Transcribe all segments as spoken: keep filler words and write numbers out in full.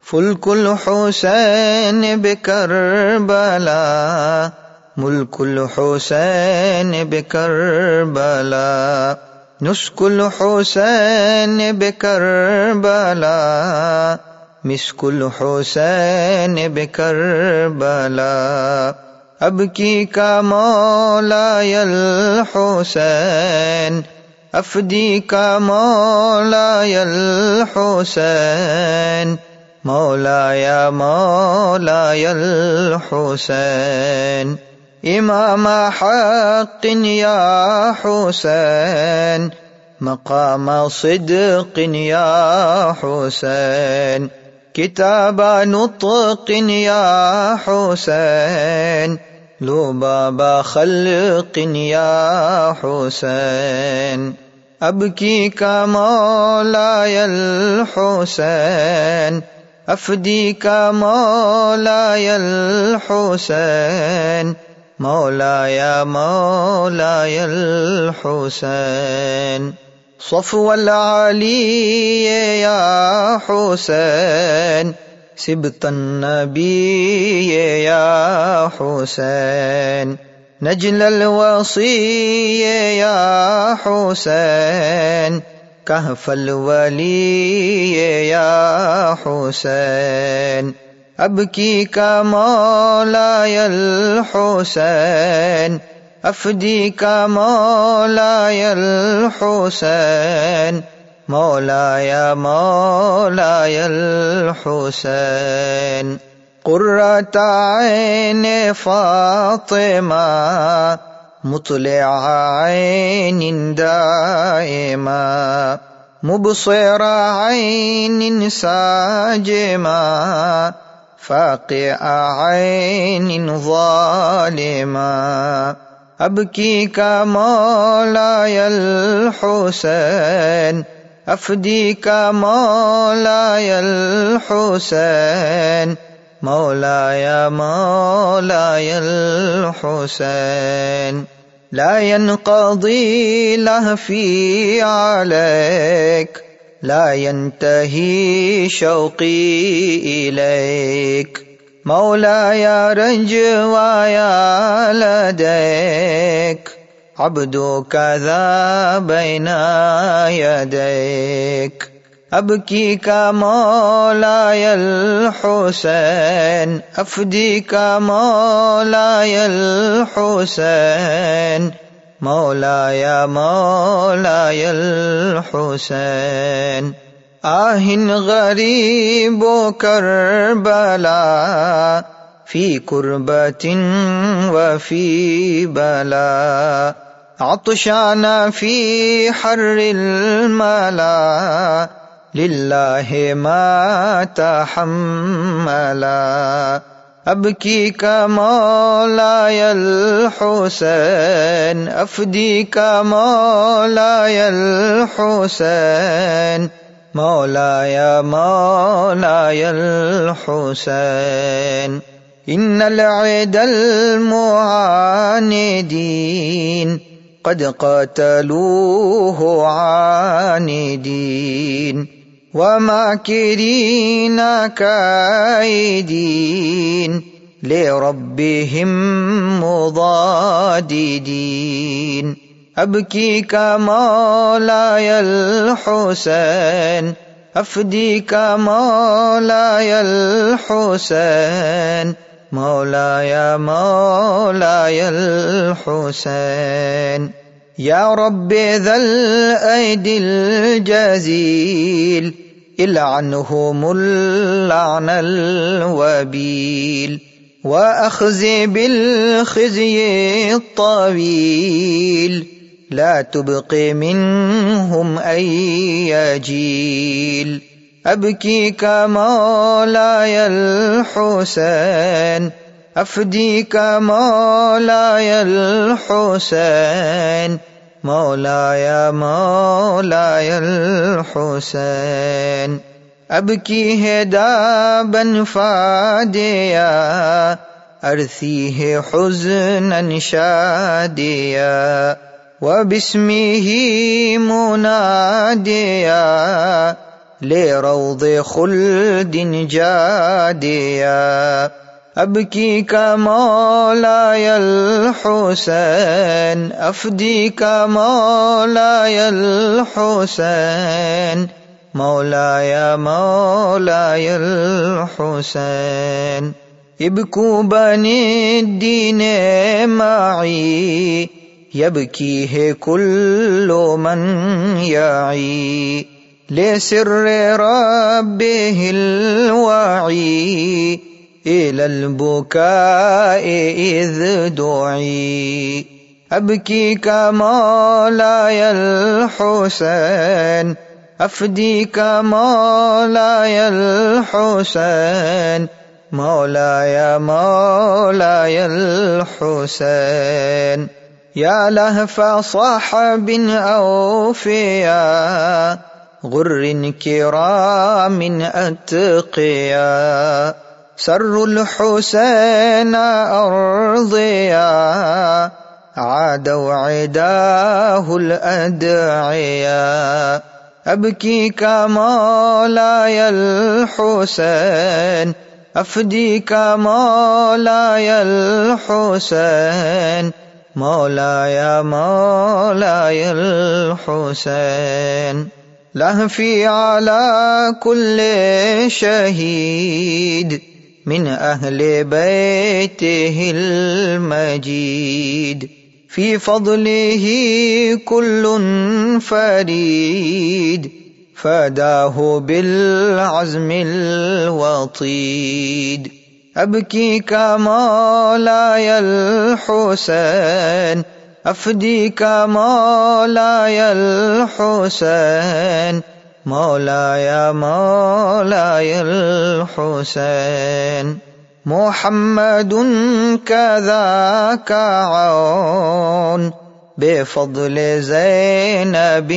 फुल्कुल हुसैन बिकरबला, मुल्कुल हुसैन बिकरबला, नुस्कुल हुसैन बिकरबला, मिस्कुल हुसैन बिकरबला। अब की का मौलायल हुसैन, अफदी का मौलायल हुसैन, मौलाया मौलायल हुसैन। इमाम हक़्क़िन या हुसैन, मक़ाम सिद्क़िन या हुसैन, किताब नुत्क़िन या हुसैन, लुबाब ख़ल्क़िन या हुसैन। अब की का मौलायल हुसैन, अफदी का मौलायल हुसैन, मौलाया मौलायल हुसैन। सफ़वल अली या हुसैन, सिबतन नबी या हुसैन, नजलल वसी या हुसैन, कहफल वली या हुसैन। अब की का मौलायल हुसैन, अफदी का मौलायल हुसैन, मौलाया मौलायल हुसैन। क़ुर्रत ऐन फ़ातिमा, मुत्लिअ ऐनिन दाइमा, मुबसिरा ऐनिन साजिमा, फ़ाक़िअ ऐनिन ज़ालिमा। अब की का मौलायल हुसैन, अफदी का मौलायल हुसैन, मौलाया मौलायल हुसैन। ला यनक़ज़ी लहफ़ी अलैक, ला यंतही शौक़ी इलैक, मौलाया रजवाया लदैक, अब्दुका ज़ा बैना यदैक। अब की का मौलायल हुसैन, अफदी का मौलायल हुसैन, मौलाया मौलायल हुसैन। आहिन गरीबो करबला, फी कुर्बतिन व फी बला, अतशाना फी हर्रिल मला, लिल्लाहि मा तहम्मला। अब की का मौलायल हुसैन, अफदी का मौलायल हुसैन, मौलाया मौलायल हुसैन। इन्नल इदल मुआनिदीन, क़द क़तलूहु आनिदीन, वमाकिरीन काइदीन, लिरब्बिहिम मुदादिदीन। अब की का मौलायल हुसैन, अफदी का मौलायल हुसैन, मौलाया मौलायल हुसैन। या रब्बे ज़ल ऐदिल जज़ील, इलअनहुमुल लअनल वबील, व अख़ज़ि बिल ख़िज़्यि त्तवील, ला तुबक़ि मिनहुम अय्य जील। अब की का मौलायल हुसैन, अफदी का मौलायल हुसैन, मौलाया मौलायल हुसैन। अब की है दाबन फादिया, अरसी है हुज़्नन शादिया, व बिस्मिही मुनादिया, لروض خلد جاديا أبكيك مولاي الحسين أفديك مولاي الحسين مولاي مولاي الحسين ابكوا بني الدين معي يبكيه كل من يعي لسر ربه الوعي إلى البكاء إذ دعي أبكيك مولاي الحسين أفديك مولاي الحسين مولاي مولاي الحسين يا لهف صحب أوفياء غر كرام أتقيا سر الحسين أرضيا عادوا عداه الأدعيا أبكيك مولاي الحسين أفديك مولاي الحسين مولاي مولاي الحسين لهفي على كل شهيد من أهل بيته المجيد في فضله كل فريد فداه بالعزم الوطيد أبكيك مولاي الحسين أفديك مولاي الحسين مولاي مولاي الحسين محمد كذاك عون بفضل زينب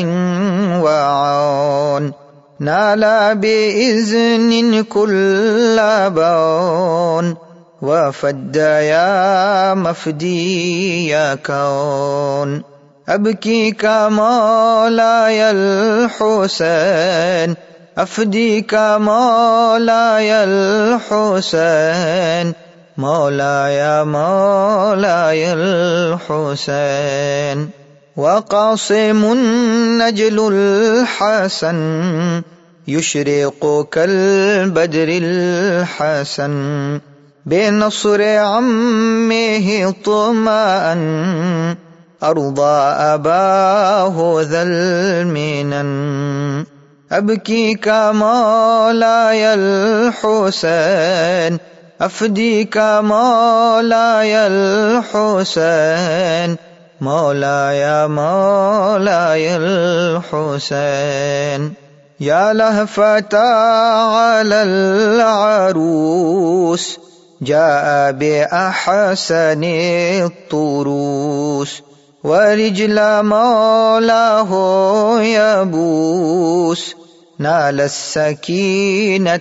وعون نال بإذن كل بون وفد يا مفدي يا كون أبكيك مولاي الحسين أفديك مولاي الحسين مولاي مولاي الحسين وقاسم نجل الحسن يشرق كالبدر الحسن بنصر عمه طمأن أرضى أباه ذا المنن أبكيك مولاي الحسين أفديك مولاي الحسين مولاي مولاي الحسين يا لهفة على العروس جاء بأحسن الطروس ورجل مولاه يبوس نال السكينة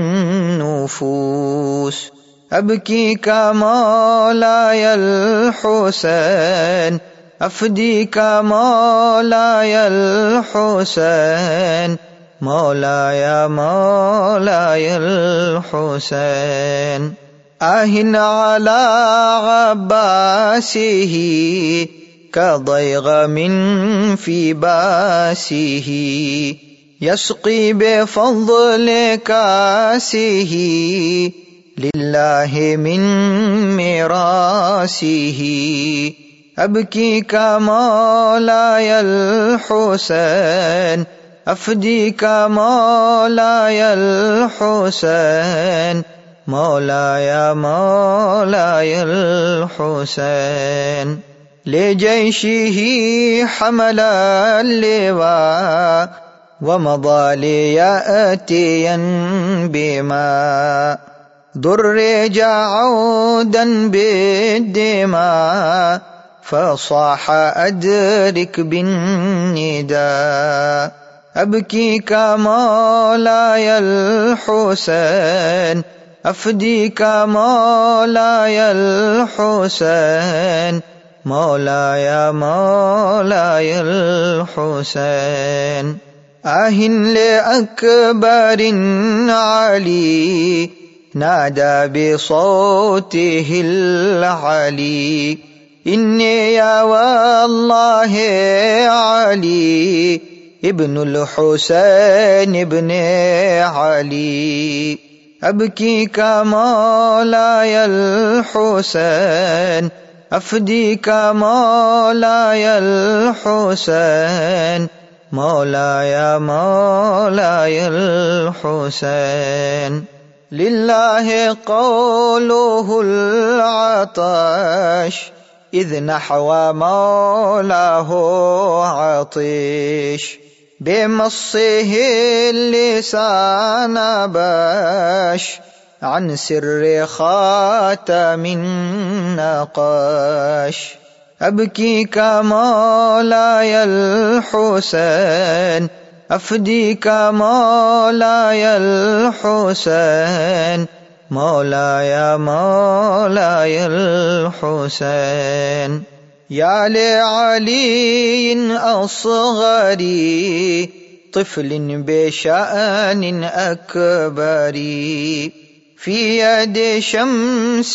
بالنفوس أبكيك مولاي الحسين أفديك مولاي الحسين مولاي مولاي الحسين آه على عباسه كضيغم في باسه يسقي بفضل كاسه لله من ميراثه أبكيك مولاي الحسين أفديك مولاي الحسين مولاي مولاي الحسين لجيشه حمل اللواء ومضى ليأتيا بما درج عودا بالدماء فصاح أدرك بالنداء أبكيك مولاي الحسين أفديك مولاي الحسين مولاي مولاي الحسين آه لأكبر علي نادى بصوته العلي إني يا والله علي ابن الحسين ابن علي أبكيك مولاي الحسين أفديك مولاي الحسين مولاي مولاي الحسين لله قوله العطش إذ نحو مولاه عطش بمصه اللسان باش عن سر خاتم النقاش أبكيك مولاي الحسين أفديك مولاي الحسين مولاي مولاي الحسين يا لعلي أصغري طفل بشأن أكبر في يد شمس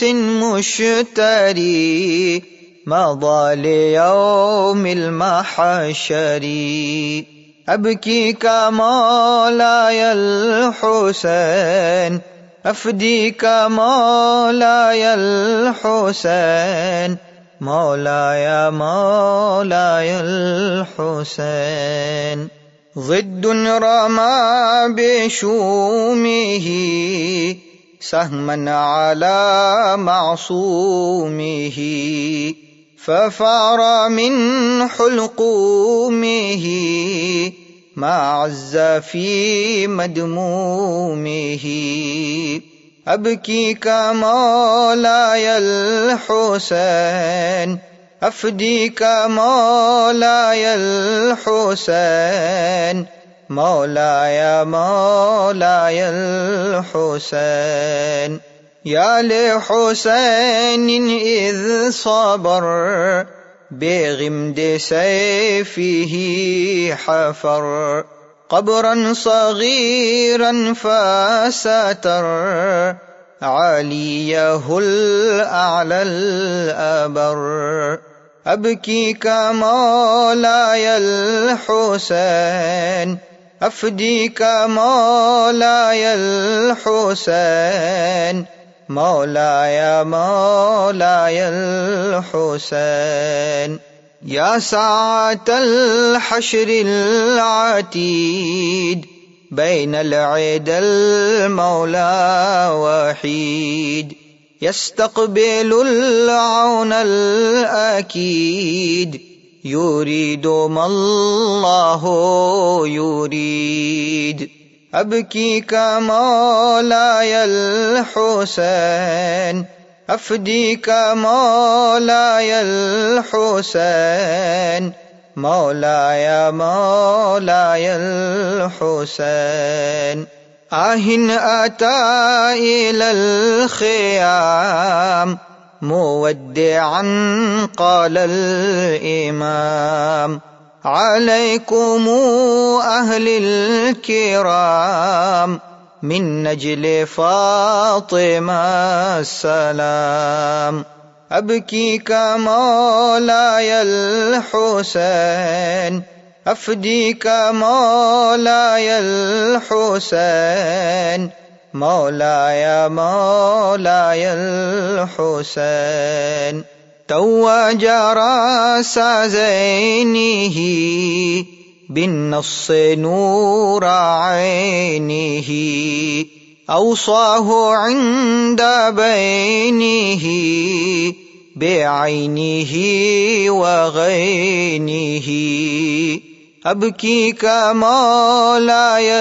مشتري مضى ليوم المحشر أبكيك مولاي الحسين أفديك مولاي الحسين مولاي مولاي الحسين ضد رمى بشومه سهما على معصومه ففار من حلقومه ما عز في مدمومه أبكيك مولاي الحسين أفديك مولاي الحسين مولاي مولاي الحسين يا لحسين إذ صبر بغمد سيفه حفر قبرا صغيرا فستر عليه الأعلى الأبر أبكيك مولاي الحسين أفديك مولاي الحسين مولاي مولاي الحسين يا ساعة الحشر العتيد بين العدا المولى وحيد يستقبل العون الأكيد يريد ما الله يريد أبكيك مولاي الحسين أفديك مولاي الحسين مولاي مولاي الحسين آه أتى إلى الخيام مودعا قال الإمام عليكم أهل الكرام من نجل فاطمة السلام أبكيك مولاي الحسين أفديك مولاي الحسين مولاي مولاي الحسين توج راس زينه بالنص نور عينه أوصاه عند بينه بعينه وغينه أبكيك مولاي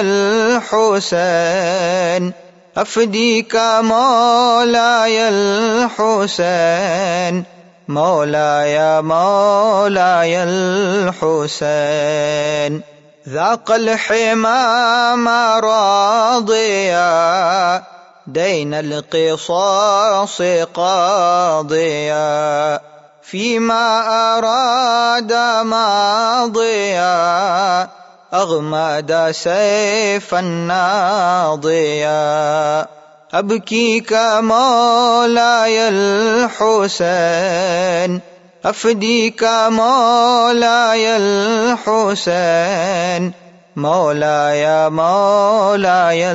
الحسين أفديك مولاي الحسين مولاي مولاي الحسين ذاق الحمام راضيا دين القصاص قاضيا فيما أراد ماضيا أغمد سيفا ناضيا أبكيك مولاي الحسين أفديك مولاي الحسين مولاي مولاي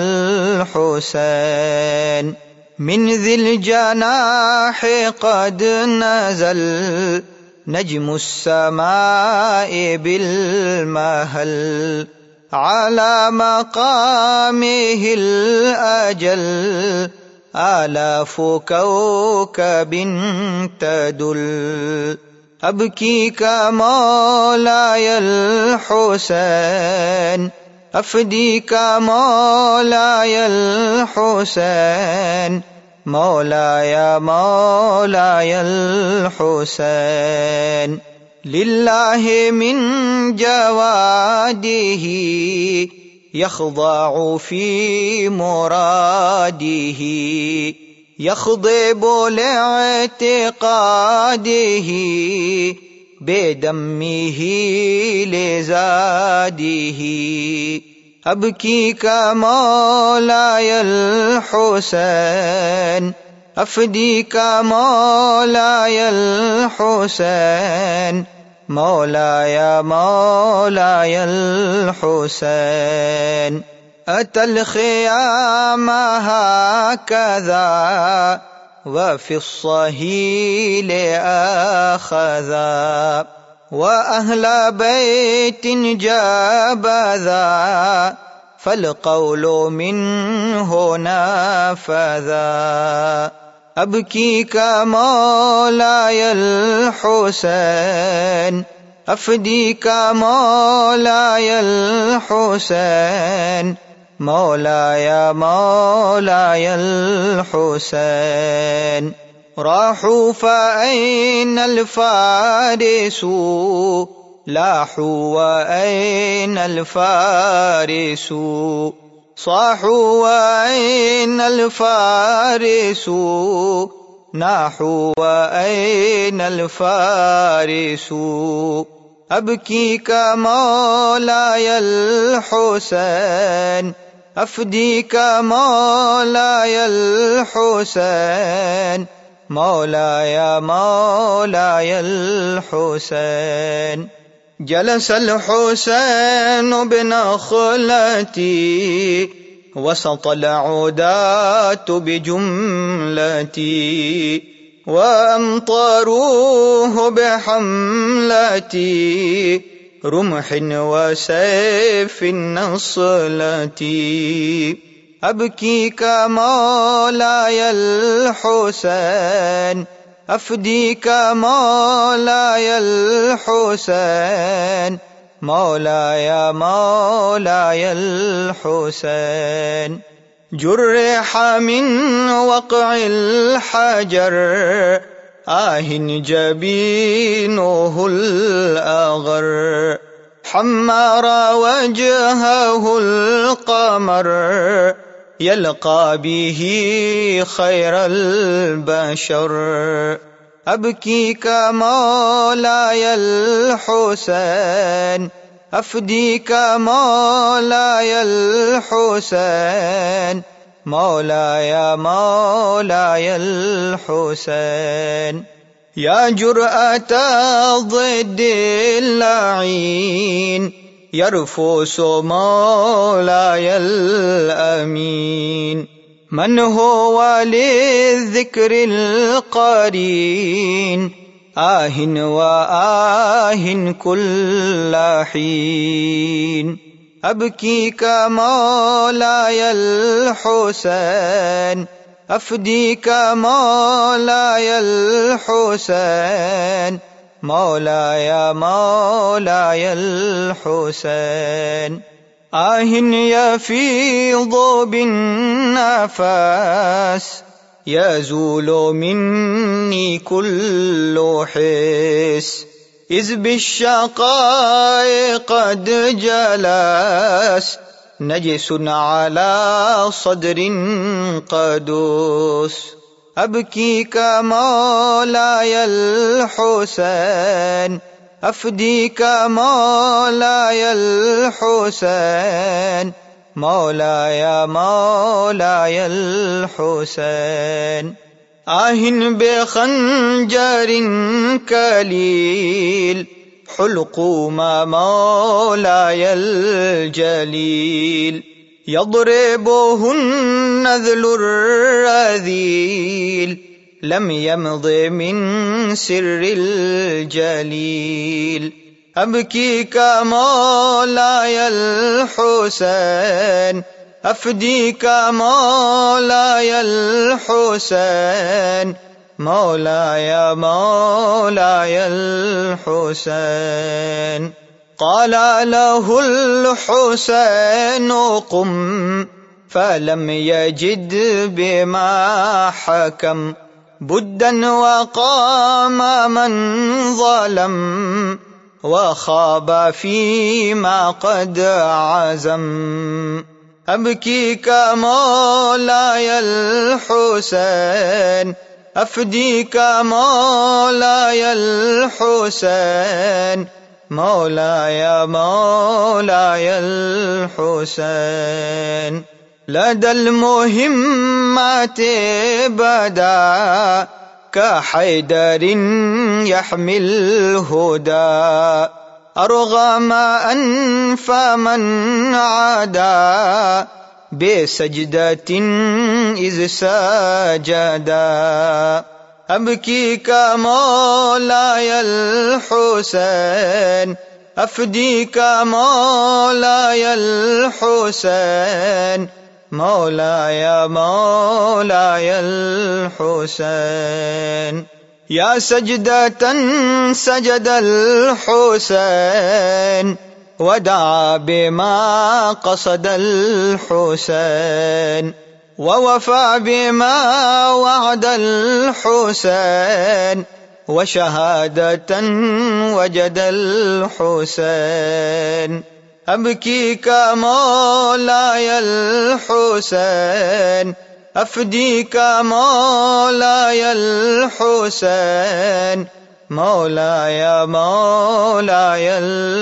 الحسين من ذي الجناح قد نزل نجم السماء بالمهل على مقامه الأجل آلاف كوكب تدل أبكيك مولاي الحسين أفديك مولاي الحسين مولاي مولاي الحسين لله من جواده يخضع في مراده يخضب لاعتقاده بدمه لزاده أبكيك مولاي الحسين أفديك مولاي الحسين مولاي مولاي الحسين أتى الخيام هكذا وفي الصهيل آخذا وأهل بيت جابذا فالقول منه نافذا أبكيك مولاي الحسين أفديك مولاي الحسين مولاي مولاي الحسين راحوا فأين الفارس لاحوا وأين الفارس صاحوا وأين الفارس ناحوا وأين الفارس أبكيك مولاي الحسين أفديك مولاي الحسين مولاي مولاي الحسين جلس الحسين بنخلتي وسط العودات بجملتي وأمطروه بحملتي رمح وسيف النصلة أبكيك مولاي الحسين أفديك مولاي الحسين مولاي مولاي الحسين جرح من وقع الحجر آه جبينه الأغر حمر وجهه القمر يلقى به خير البشر أبكيك مولاي الحسين أفديك مولاي الحسين مولاي مولاي الحسين يا جرأة ضد اللعين يرفس مولاي الأمين من هو للذكر القرين آه وآه كل حين أبكيك مولاي الحسين أفديك مولاي الحسين مولاي مولاي الحسين آه يفيض بالنفس يزول مني كل حس إذ بالشقاء قد جلس نجس على صدر قدوس أبكيك مولاي الحسين أفديك مولاي الحسين، مولاي مولاي الحسين. آه بخنجر كليل حلقوم مولاي الجليل، يضربه النذل الرذيل، لم يمض من سر الجليل. أبكيك مولاي الحسين، أفديك مولاي الحسين، مولاي مولاي الحسين. قال له الحسين قم، فلم يجد بما حكم بدا، وقام من ظلم، وخاب فيما قد عزم. أبكيك مولاي الحسين، أفديك مولاي الحسين، مولاي مولاي الحسين. لدى المهمات بدا كحيدر يحمي الهدى، أرغم أنف من عدا بسجدة إذ سجدا. أبكيك مولاي الحسين، أفديك مولاي الحسين، مولاي مولاي الحسين. يا سجدة سجد الحسين، ودعا بما قصد الحسين، ووفى بما وعد الحسين، وشهادة وجد الحسين. أبكيك مولاي الحسين، أفديك مولاي الحسين، مولاي مولاي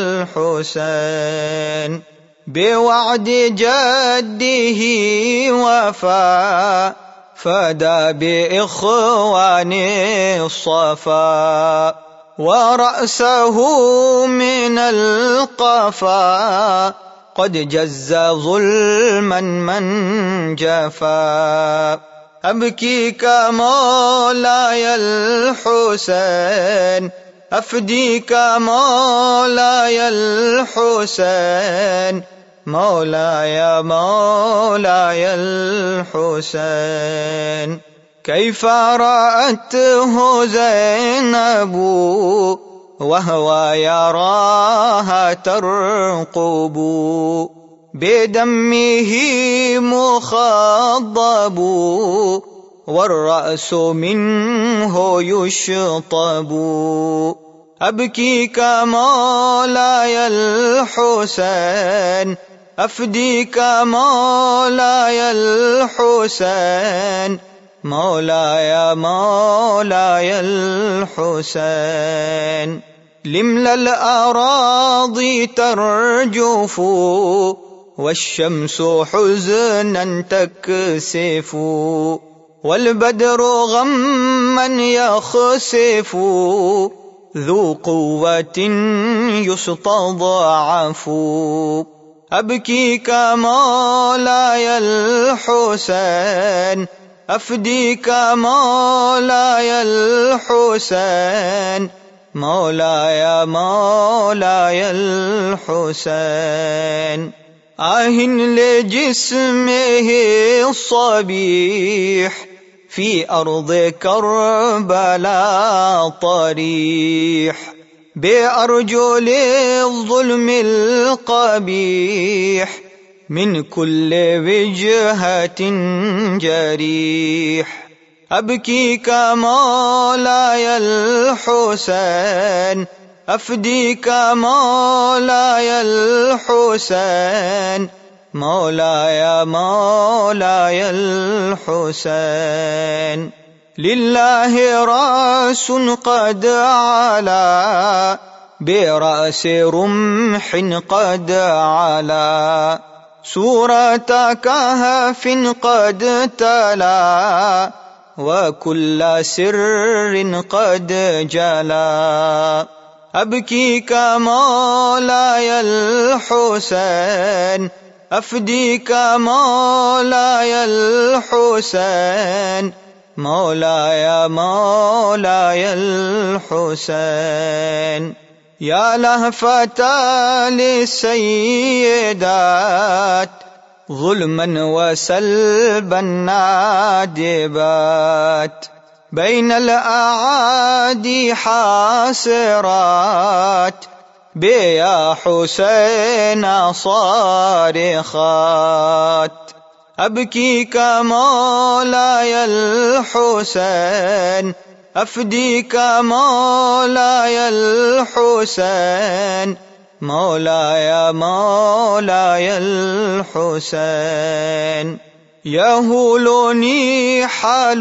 الحسين. بوعد جده وفى، فدى بإخوان الصفا، ورأسه من القفا قد جز ظلما من جفا. أبكيك مولاي الحسين، أفديك مولاي الحسين، مولاي مولاي الحسين. كيف رأته زينب وهو يراها ترقب، بدمه مخضب والرأس منه يشطب. أبكيك مولاي الحسين، أفديك مولاي الحسين، مولاي مولاي الحسين. لملا الأراضي ترجف والشمس حزنا تكسف، والبدر غما يخسف ذو قوة يستضعف. أبكيك مولاي الحسين، أفديك مولاي الحسين، مولاي مولاي الحسين. آه لجسمه الصبيح في أرض كربلاء طريح، بأرجل الظلم القبيح من كل وجهة جريح. أبكيك مولاي الحسين، أفديك مولاي الحسين، مولاي مولاي الحسين. لله رأس قد علا برأس رمح قد علا سورة كهف قد تلا وكل سر قد جلا أبكيك مولاي الحسين أفديك مولاي الحسين مولاي مولاي الحسين يا لهفة للسيدات ظلما وسلبا نادبات بين الأعادي حاسرات بيا حسين صارخات أبكيك مولاي الحسين أفديك مولاي الحسين مولاي مولاي الحسين يهولني حال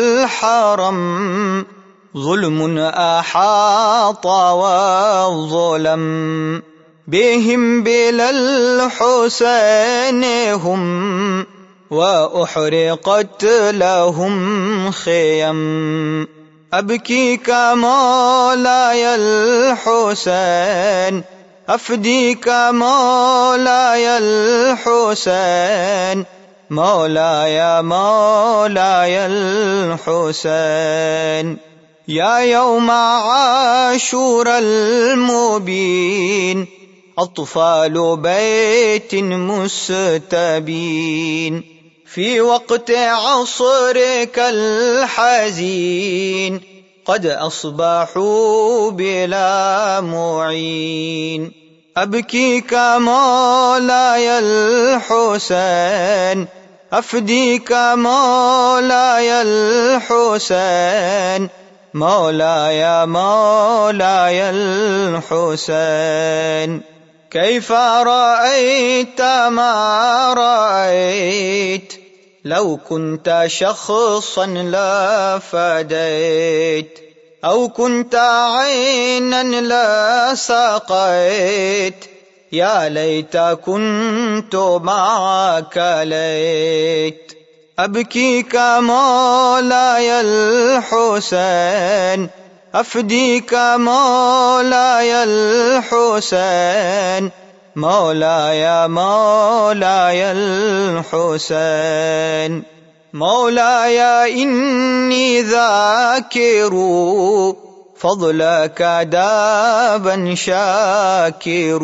الحرم ظلم أحاط والظلم بهم بلا الحسين هم وأحرقت لهم خيم أبكيك مولاي الحسين أفديك مولاي الحسين مولاي مولاي الحسين يا يوم عاشور المبين أطفال بيت مستبين في وقت عصرك الحزين قد أصبحوا بلا معين أبكيك مولاي الحسين أفديك مولاي الحسين مولاي مولاي الحسين كيف رأيت ما رأيت لو كنت شخصا لفديت أو كنت عينا لسقيت يا ليت كنت معك ليت أبكيك مولاي الحسين أفديك مولاي الحسين مولاي مولاي الحسين مولاي إني ذاكر فضلك دابا شاكر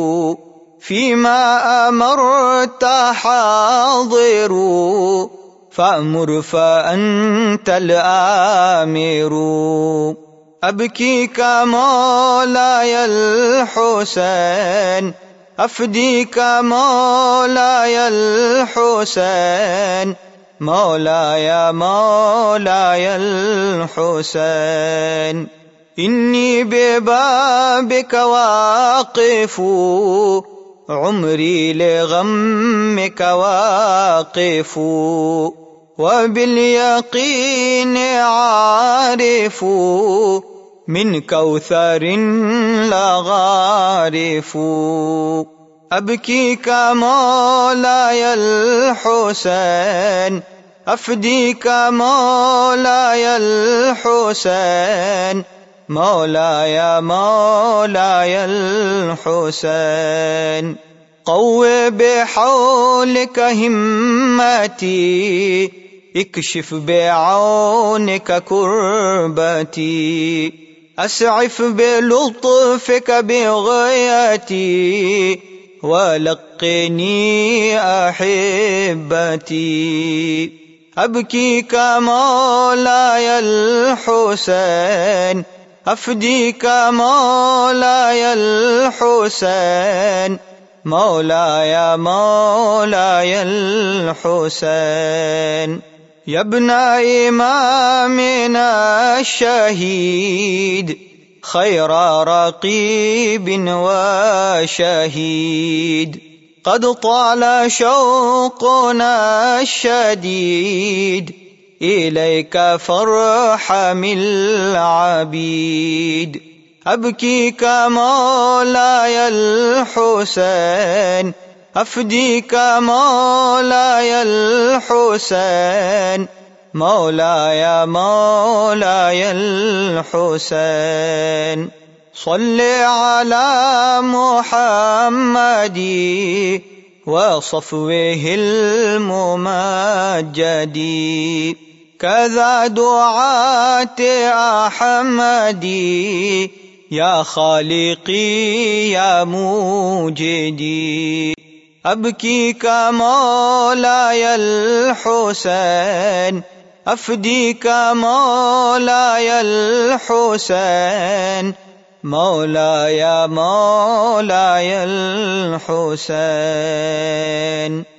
فيما أمرت حاضر فأمر فأنت الآمر أبكيك مولاي الحسين أفديك مولاي الحسين مولاي مولاي الحسين إني ببابك واقف عمري لغمك واقف وباليقين عارف من كوثر لغارف أبكيك مولاي الحسين أفديك مولاي الحسين مولاي مولاي الحسين قو بحولك همتي اكشف بعونك كربتي أسعف بلطفك بغيتي ولقني أحبتي أبكيك مولاي الحسين أفديك مولاي الحسين مولاي مولاي الحسين يا ابن إمامنا الشهيد خير رقيب وشهيد قد طال شوقنا الشديد إليك فارحم العبيد أبكيك مولاي الحسين أفديك مولاي الحسين مولاي مولاي الحسين صل على محمد وصفوه الممجد كذا دعاة أحمد يا خالقي يا موجدي أبكيك مولاي الحسين أفديك مولاي الحسين مولاي مولاي الحسين